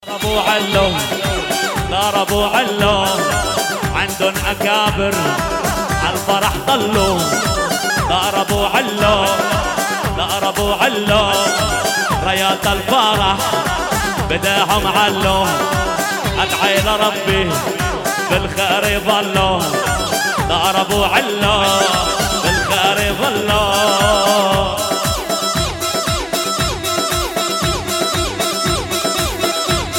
ابو علو دار ابو علو عندن اكابر عالفرح ضلوا. دار ابو علو دار ابو علو رياض الفرح بداهم علو. ادعي لربي بالخير يظلوا. دار ابو علو